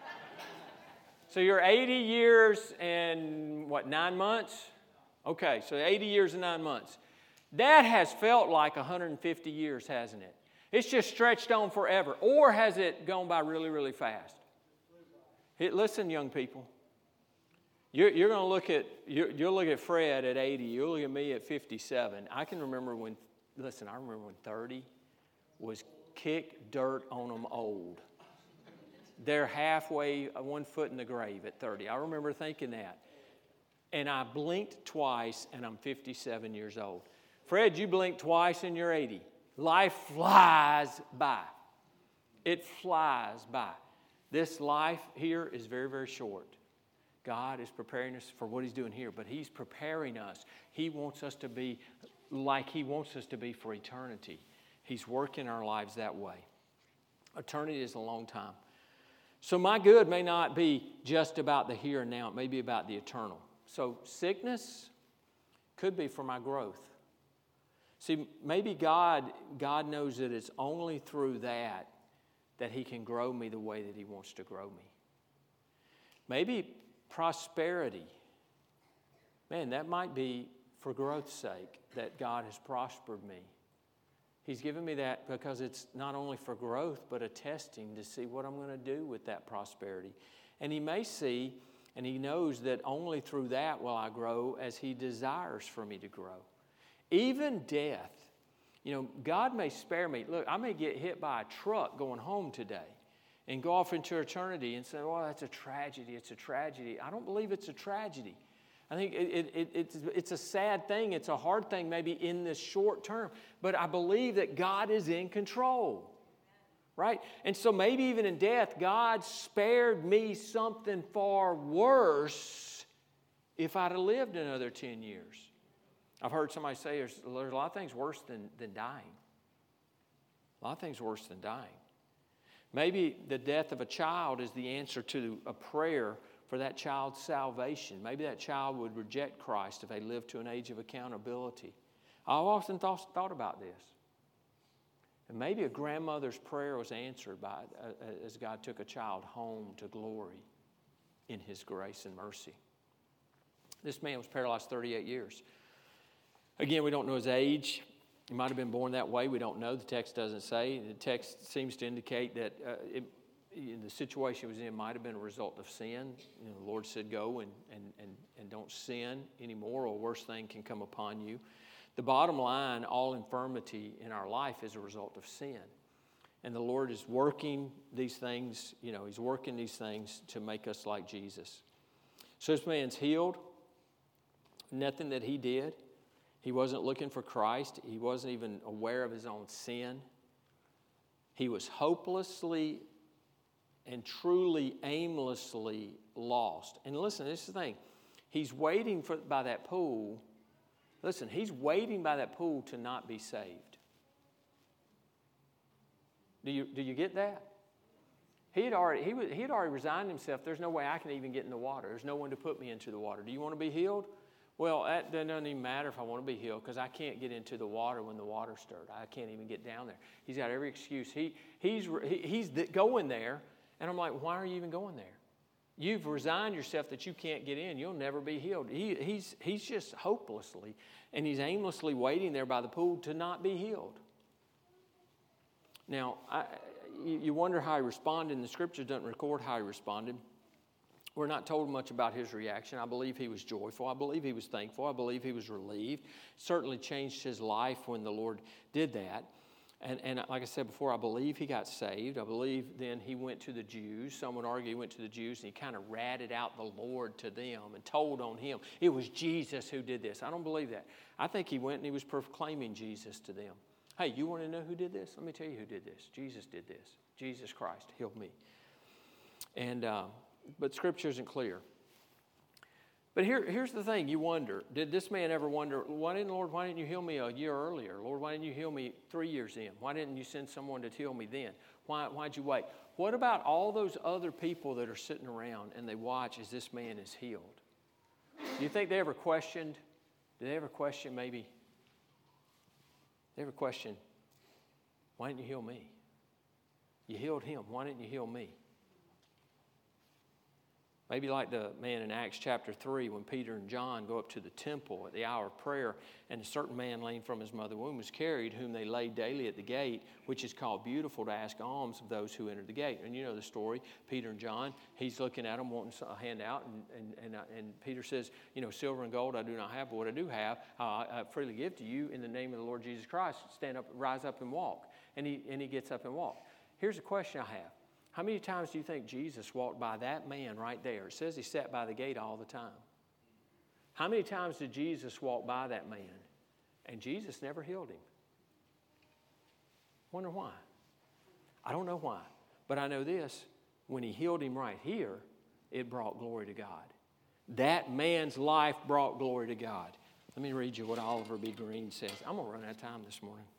[SPEAKER 1] So you're eighty years and what, nine months? Okay, so eighty years and nine months. That has felt like one hundred fifty years, hasn't it? It's just stretched on forever. Or has it gone by really, really fast? It, listen, young people. You're, you're going to look at, you're, you'll look at Fred at eighty. You'll look at me at fifty-seven. I can remember when, listen, I remember when thirty was kick dirt on them old. They're halfway, one foot in the grave at thirty. I remember thinking that. And I blinked twice, and I'm fifty-seven years old. Fred, you blink twice and you're eighty. Life flies by. It flies by. This life here is very, very short. God is preparing us for what He's doing here, but He's preparing us. He wants us to be like He wants us to be for eternity. He's working our lives that way. Eternity is a long time. So my good may not be just about the here and now. It may be about the eternal. So sickness could be for my growth. See, maybe God, God knows that it's only through that that He can grow me the way that He wants to grow me. Maybe prosperity. Man, that might be for growth's sake that God has prospered me. He's given me that because it's not only for growth, but a testing to see what I'm going to do with that prosperity. And He may see, and He knows that only through that will I grow as He desires for me to grow. Even death. You know, God may spare me. Look, I may get hit by a truck going home today and go off into eternity and say, well, that's a tragedy. It's a tragedy. I don't believe it's a tragedy. I think it, it, it's, it's a sad thing. It's a hard thing maybe in this short term. But I believe that God is in control. right? And so maybe even in death, God spared me something far worse if I'd have lived another ten years. I've heard somebody say there's, there's a lot of things worse than, than dying. A lot of things worse than dying. Maybe the death of a child is the answer to a prayer for that child's salvation. Maybe that child would reject Christ if they lived to an age of accountability. I've often thought, thought about this. And maybe a grandmother's prayer was answered by, uh, as God took a child home to glory in His grace and mercy. This man was paralyzed thirty-eight years. Again, we don't know his age. He might have been born that way. We don't know. The text doesn't say. The text seems to indicate that uh, it, the situation he was in might have been a result of sin. You know, the Lord said, go and, and, and, and don't sin anymore, or a worse thing can come upon you. The bottom line, all infirmity in our life is a result of sin. And the Lord is working these things, you know, He's working these things to make us like Jesus. So this man's healed. Nothing that he did. He wasn't looking for Christ. He wasn't even aware of his own sin. He was hopelessly and truly aimlessly lost. And listen, this is the thing. He's waiting for, by that pool. Listen, he's waiting by that pool to not be saved. Do you, do you get that? He had, already, he, was, he had already resigned himself. There's no way I can even get in the water. There's no one to put me into the water. Do you want to be healed? Well, that doesn't even matter if I want to be healed, because I can't get into the water when the water's stirred. I can't even get down there. He's got every excuse. He, he's he, he's going there, and I'm like, why are you even going there? You've resigned yourself that you can't get in. You'll never be healed. He, he's, he's just hopelessly, and he's aimlessly waiting there by the pool to not be healed. Now, I, you, you wonder how he responded, and the Scripture doesn't record how he responded. We're not told much about his reaction. I believe he was joyful. I believe he was thankful. I believe he was relieved. It certainly changed his life when the Lord did that. And, and like I said before, I believe he got saved. I believe then he went to the Jews. Some would argue he went to the Jews and he kind of ratted out the Lord to them and told on him. It was Jesus who did this. I don't believe that. I think he went and he was proclaiming Jesus to them. Hey, you want to know who did this? Let me tell you who did this. Jesus did this. Jesus Christ healed me. And... Um, But Scripture isn't clear. But here, here's the thing. You wonder, did this man ever wonder, why didn't, Lord, why didn't you heal me a year earlier? Lord, why didn't you heal me three years in? Why didn't you send someone to heal me then? Why, why'd you wait? What about all those other people that are sitting around and they watch as this man is healed? Do you think they ever questioned, did they ever question maybe, they ever question, why didn't you heal me? You healed him. Why didn't you heal me? Maybe like the man in Acts chapter three when Peter and John go up to the temple at the hour of prayer, and a certain man lame from his mother's womb was carried, whom they laid daily at the gate, which is called Beautiful, to ask alms of those who entered the gate. And you know the story. Peter and John, he's looking at them wanting a handout, and, and, and, uh, and Peter says, you know, silver and gold I do not have, but what I do have, uh, I freely give to you in the name of the Lord Jesus Christ. Stand up, rise up and walk. And he, and he gets up and walks. Here's a question I have. How many times do you think Jesus walked by that man right there? It says he sat by the gate all the time. How many times did Jesus walk by that man and Jesus never healed him? Wonder why? I don't know why, but I know this. When he healed him right here, it brought glory to God. That man's life brought glory to God. Let me read you what Oliver B. Green says. I'm going to run out of time this morning.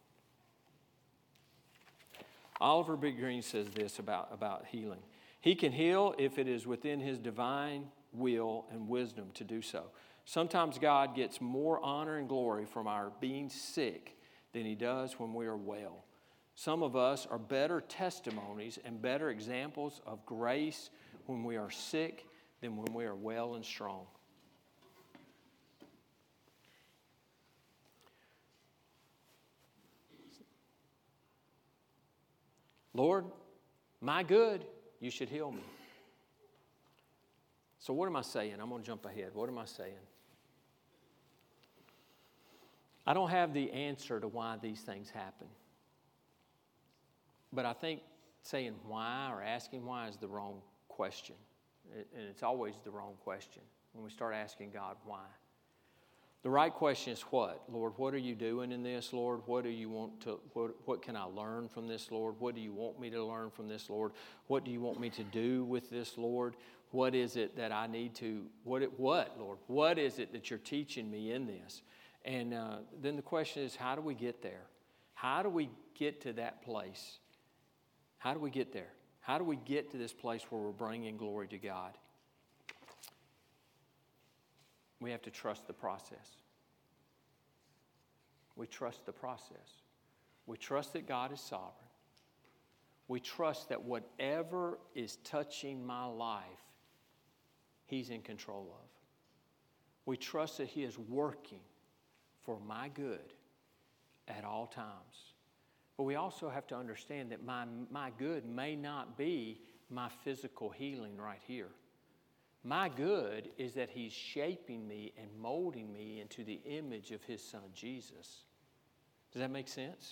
[SPEAKER 1] Oliver B. Green says this about, about healing. He can heal if it is within his divine will and wisdom to do so. Sometimes God gets more honor and glory from our being sick than he does when we are well. Some of us are better testimonies and better examples of grace when we are sick than when we are well and strong. Lord, my good, you should heal me. So what am I saying? I'm going to jump ahead. What am I saying? I don't have the answer to why these things happen. But I think saying why or asking why is the wrong question. And it's always the wrong question when we start asking God why. The right question is what? Lord, what are you doing in this, Lord? What do you want to, what, what can I learn from this, Lord? What do you want me to learn from this, Lord? What do you want me to do with this, Lord? What is it that I need to, what, it, what Lord? What is it that you're teaching me in this? And uh, then the question is, how do we get there? How do we get to that place? How do we get there? How do we get to this place where we're bringing glory to God? We have to trust the process. We trust the process. We trust that God is sovereign. We trust that whatever is touching my life, He's in control of. We trust that He is working for my good at all times. But we also have to understand that my, my good may not be my physical healing right here. My good is that He's shaping me and molding me into the image of His Son, Jesus. Does that make sense?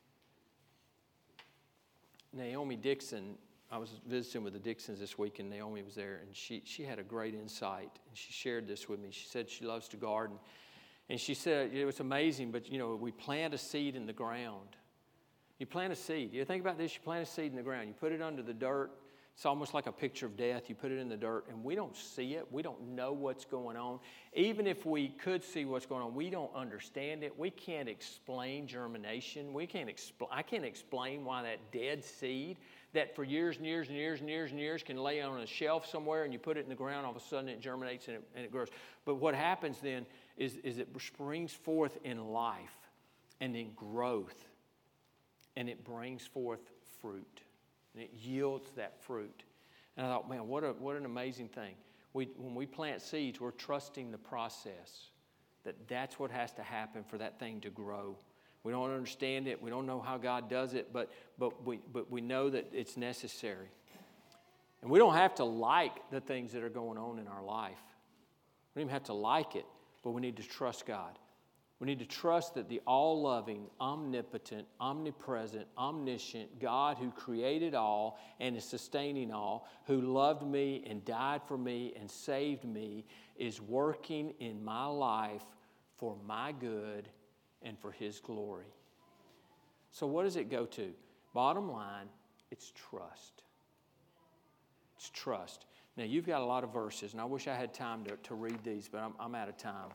[SPEAKER 1] Naomi Dixon, I was visiting with the Dixons this week, and Naomi was there, and she, she had a great insight, and she shared this with me. She said she loves to garden, and she said it was amazing, but, you know, we plant a seed in the ground. You plant a seed. You think about this, you plant a seed in the ground. You put it under the dirt. It's almost like a picture of death. You put it in the dirt, and we don't see it. We don't know what's going on. Even if we could see what's going on, we don't understand it. We can't explain germination. We can't expl- I can't explain why that dead seed that for years and years and years and years and years can lay on a shelf somewhere, and you put it in the ground, all of a sudden it germinates and it, and it grows. But what happens then is, is it springs forth in life and in growth, and it brings forth fruit. And it yields that fruit. And I thought, man, what a what an amazing thing. We, when we plant seeds, we're trusting the process, that that's what has to happen for that thing to grow. We don't understand it. We don't know how God does it, but, but, we, but we know that it's necessary. And we don't have to like the things that are going on in our life. We don't even have to like it, but we need to trust God. We need to trust that the all-loving, omnipotent, omnipresent, omniscient God who created all and is sustaining all, who loved me and died for me and saved me, is working in my life for my good and for His glory. So what does it go to? Bottom line, it's trust. It's trust. Now, you've got a lot of verses, and I wish I had time to, to read these, but I'm, I'm out of time.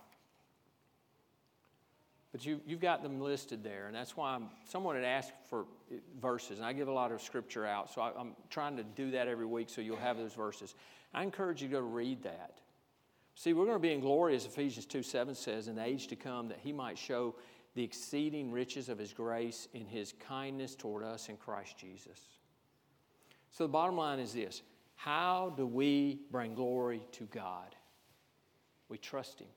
[SPEAKER 1] But you, you've got them listed there, and that's why I'm, someone had asked for verses, and I give a lot of scripture out, so I, I'm trying to do that every week so you'll have those verses. I encourage you to go read that. See, we're going to be in glory, as Ephesians two seven says, in the age to come, that He might show the exceeding riches of His grace in His kindness toward us in Christ Jesus. So the bottom line is this: how do we bring glory to God? We trust Him.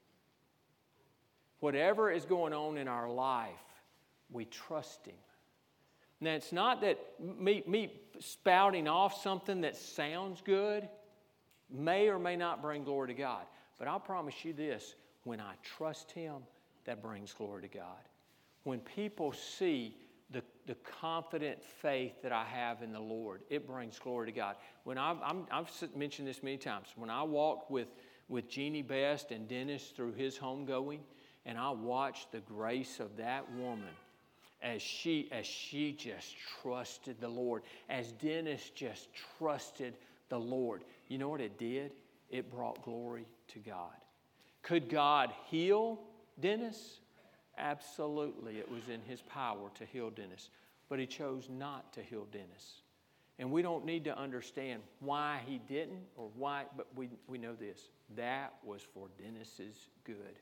[SPEAKER 1] Whatever is going on in our life, we trust Him. Now, it's not that me, me spouting off something that sounds good may or may not bring glory to God. But I'll promise you this, when I trust Him, that brings glory to God. When people see the, the confident faith that I have in the Lord, it brings glory to God. When I've, I'm, I've mentioned this many times, when I walked with, with Jeannie Best and Dennis through his homegoing, and I watched the grace of that woman as she, as she just trusted the Lord, as Dennis just trusted the Lord. You know what it did? It brought glory to God. Could God heal Dennis? Absolutely. It was in His power to heal Dennis. But He chose not to heal Dennis. And we don't need to understand why He didn't or why, but we, we know this. That was for Dennis's good.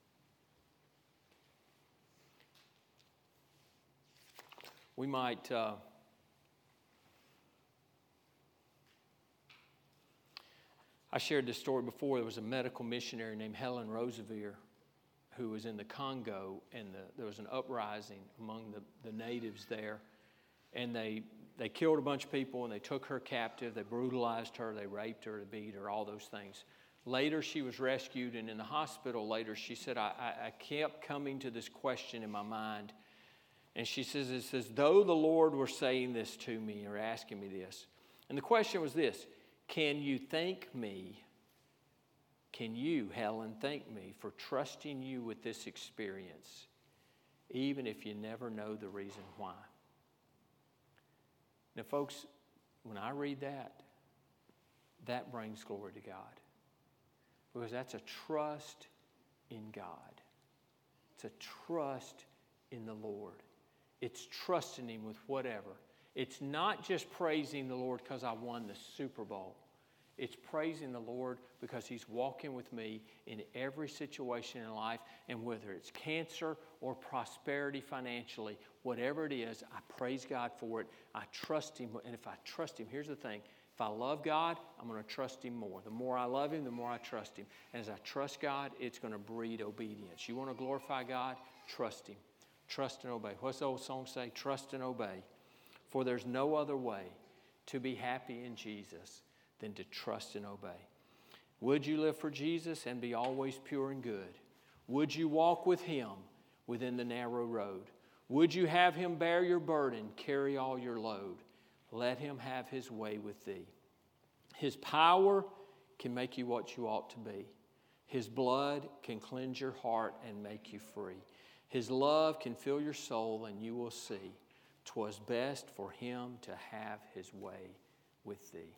[SPEAKER 1] We might, uh, I shared this story before. There was a medical missionary named Helen Roseveare who was in the Congo, and the, there was an uprising among the, the natives there. And they, they killed a bunch of people, and they took her captive. They brutalized her. They raped her. They beat her, all those things. Later, she was rescued, and in the hospital later, she said, I, I, I kept coming to this question in my mind. And she says, it says, though the Lord were saying this to me or asking me this. And the question was this: can you thank me Can you, Helen, thank me for trusting you with this experience, even if you never know the reason why? Now, folks, when I read that, that brings glory to God. Because that's a trust in God. It's a trust in the Lord. It's trusting Him with whatever. It's not just praising the Lord because I won the Super Bowl. It's praising the Lord because He's walking with me in every situation in life. And whether it's cancer or prosperity financially, whatever it is, I praise God for it. I trust Him. And if I trust Him, here's the thing. If I love God, I'm going to trust Him more. The more I love Him, the more I trust Him. And as I trust God, it's going to breed obedience. You want to glorify God? Trust Him. Trust and obey. What's the old song say? Trust and obey. For there's no other way to be happy in Jesus than to trust and obey. Would you live for Jesus and be always pure and good? Would you walk with Him within the narrow road? Would you have Him bear your burden, carry all your load? Let Him have His way with thee. His power can make you what you ought to be. His blood can cleanse your heart and make you free. His love can fill your soul, and you will see 'twas best for Him to have His way with thee.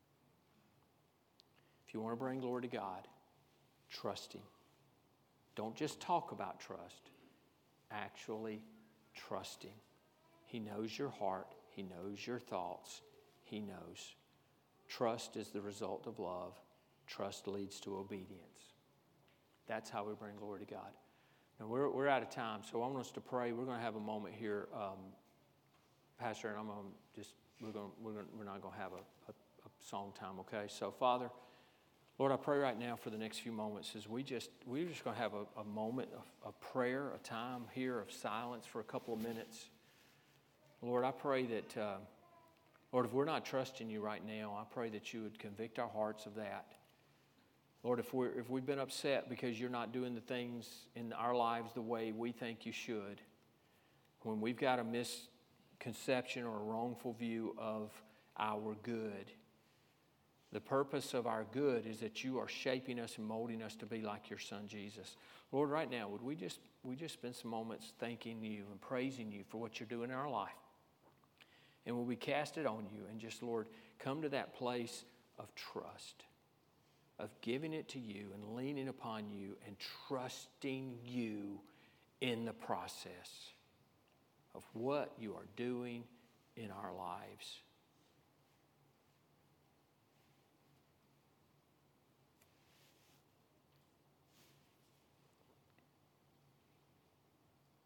[SPEAKER 1] If you want to bring glory to God, trust Him. Don't just talk about trust. Actually trust Him. He knows your heart. He knows your thoughts. He knows. Trust is the result of love. Trust leads to obedience. That's how we bring glory to God. Now, we're, we're out of time, so I want us to pray. We're going to have a moment here, um, Pastor, and I'm going to just, we're, going, we're, going, we're not going to have a, a, a song time, okay? So, Father, Lord, I pray right now for the next few moments as we just, we're just going to have a, a moment of, of prayer, a time here of silence for a couple of minutes. Lord, I pray that, uh, Lord, if we're not trusting you right now, I pray that you would convict our hearts of that. Lord, if, we're, if we've been upset because you're not doing the things in our lives the way we think you should, when we've got a misconception or a wrongful view of our good, the purpose of our good is that you are shaping us and molding us to be like your Son, Jesus. Lord, right now, would we just, we just spend some moments thanking you and praising you for what you're doing in our life? And will we cast it on you and just, Lord, come to that place of trust, of giving it to you and leaning upon you and trusting you in the process of what you are doing in our lives.